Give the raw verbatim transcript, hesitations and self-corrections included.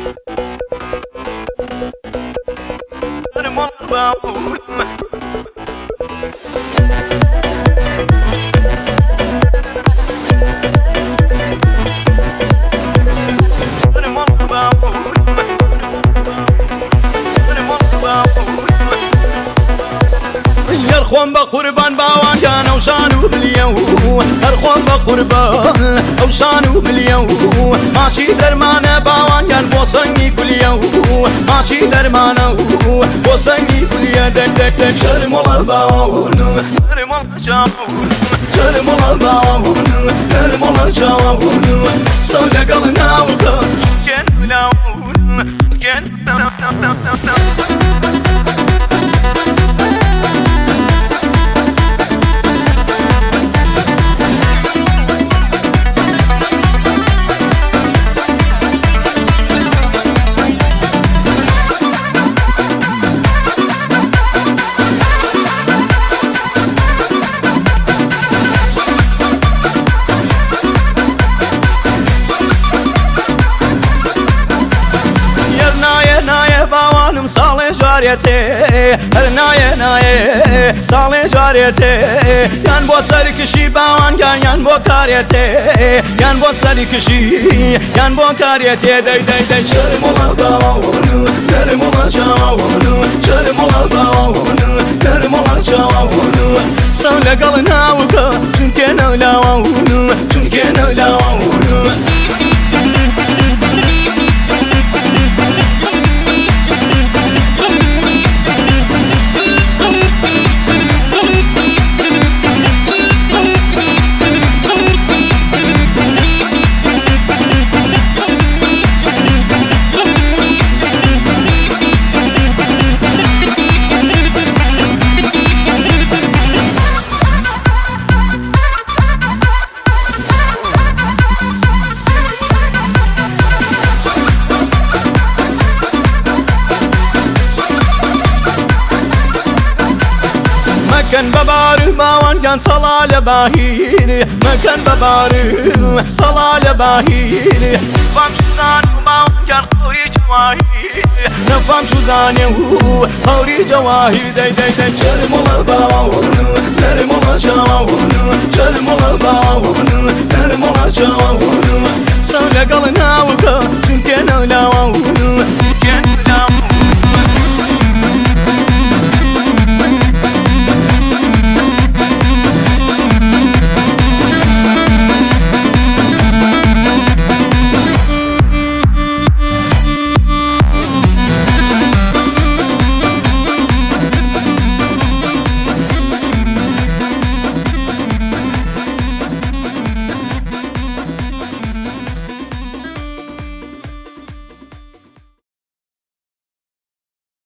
هرخۆم بە قوربان باوانگان ئەو شان و بلیە و هەرخۆم بە قوربان ئەو شان و بلیە و ماچی دەرمانە باوانگان بۆ سەنگی کولیە و ماچی دەرمانە و بۆ سەنگی کولیە دەک دەک دەک شەرمۆڵە باوان شەرمۆڵە چاوان شەرمۆڵە باوان شەرمۆڵە چاوان سەو لەگەڵ ناوکە چکێن بلاون چکێن ساڵێ ژارێتێ هەر نایە نایە ساڵێ ژارێتێ یان بۆ سەرکشی باوانگان یان بۆ کارێتێ یان بۆ سەرکشی یان بۆ کارێتێ دەی دەی دەی شەرمۆڵە باوان شەرمۆڵە چاوان شەرمۆڵە باوان شەرمۆڵە چاوان سەو لەگەڵ ناوکە چونکێ نەولاوان چونکێ نەولاوان مەکەن بەبار باوانگان سەڵا لە باهیر مەکەن بەبار سەڵا لە باهیر فام شوزان و باوانگان قەوری جەواهیر نەفام شوزانێ و قەوری جەواهیر دەی دەی دەی شەرمۆڵە باوان شەرمۆڵە چاوان شەرمۆڵە باوان شەرمۆڵە چاوان سەو لەگەڵ ناوکە